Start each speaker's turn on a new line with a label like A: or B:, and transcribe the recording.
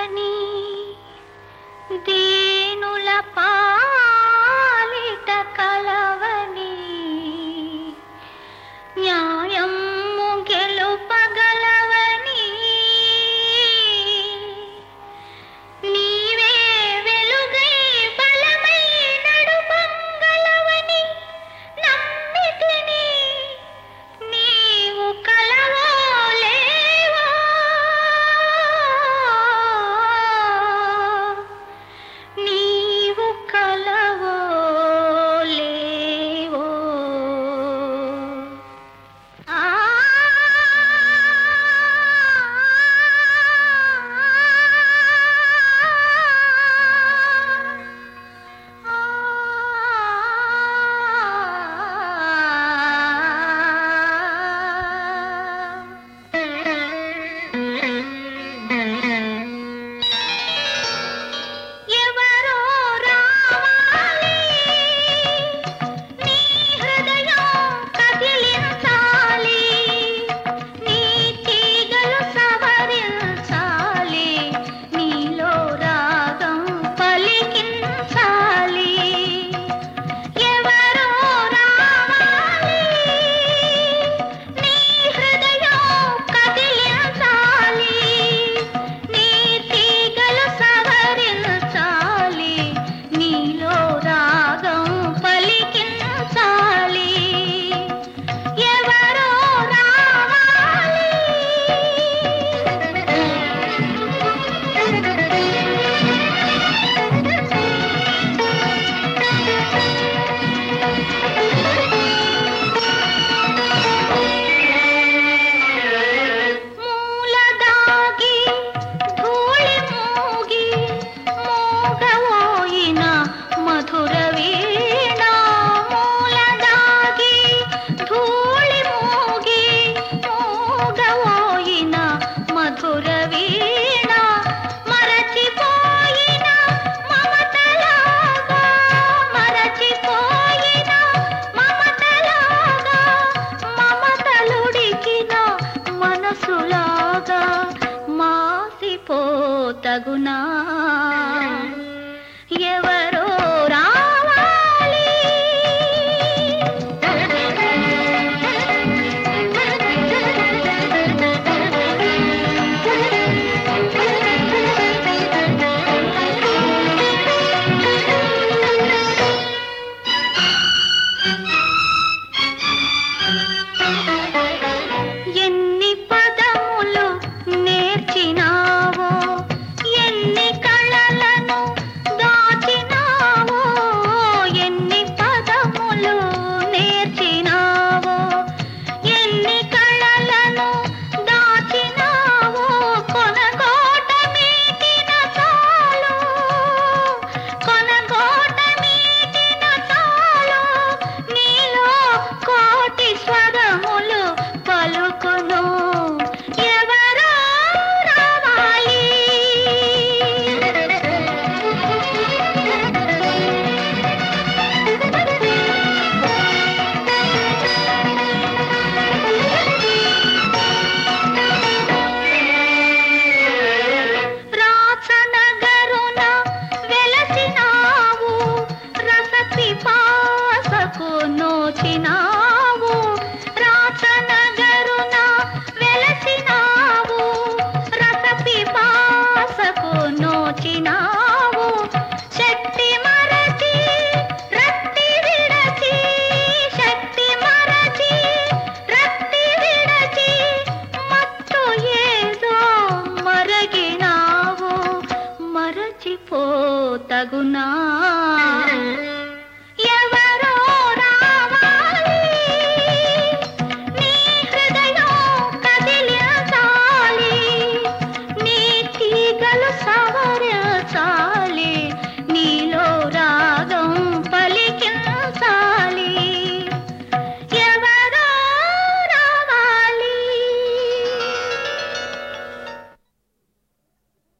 A: కలవని దీనుల పాలిట కలవని న్యాయము గెలుపగలవని నీవే వెలుగై బలమై నడుపగలవని నమ్మితిని నీవు కలవో లేవో నీవు కలవో లేవో ఎవరో రావాలి నీ హృదయం కదిలించాలి నీ తీగలు సవరించాలి నీలో రాగం పలికించాలి ఎవరో రావాలి నీ హృదయం కదిలించాలి నీ తీగలు సవరించాలి నీలో రాగం పలికించాలి ఎవరో మూలదాగి ధూళి మూగి మోగవోయిన మధుర వీణ మూలదాగి ధూళి మూగి మోగవోయిన మధుర వీణ మరచిపోయిన మమతలాగా మరచిపోయిన మమతలాగా మమతలుడికిన మనసులాగా మాసిపోతగునా ఎవరో